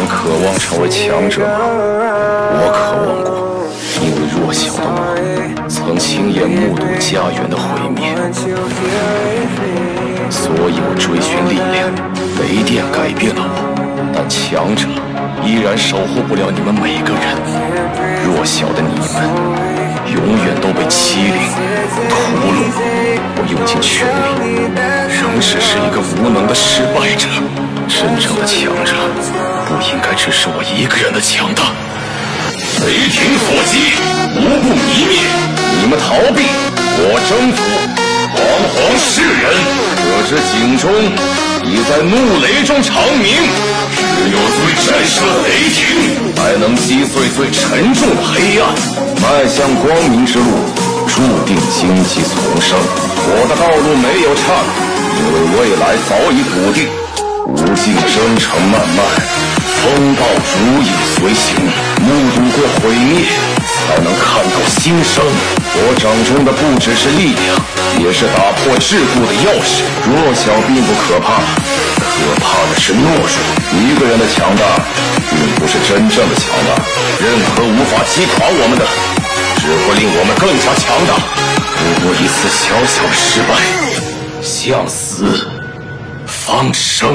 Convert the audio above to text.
们渴望成为强者吗？我渴望过，因为弱小的我曾亲眼目睹家园的毁灭，所以我追寻力量。雷电改变了我，但强者依然守护不了你们每个人。弱小的你们永远都被欺凌、屠戮。我用尽全力，仍只是一个无能的失败者。真正的强者不应该只是我一个人的强大。雷霆所击，无不泯灭。你们逃避，我征服。惶惶世人，可知警钟已在怒雷中长鸣。只有最震慑的雷霆，才能击碎最沉重的黑暗。迈向光明之路，注定荆棘丛生。我的道路没有岔路，因为未来早已笃定。无尽征程漫漫，风暴如影随形。目睹过毁灭，才能看到新生。我掌中的不只是力量，也是打破桎梏的钥匙。弱小并不可怕，可怕的是懦弱。一个人的强大，并不是真正的强大。任何无法击垮我们的，只会令我们更加强大。不过一次小小的失败，向死方生。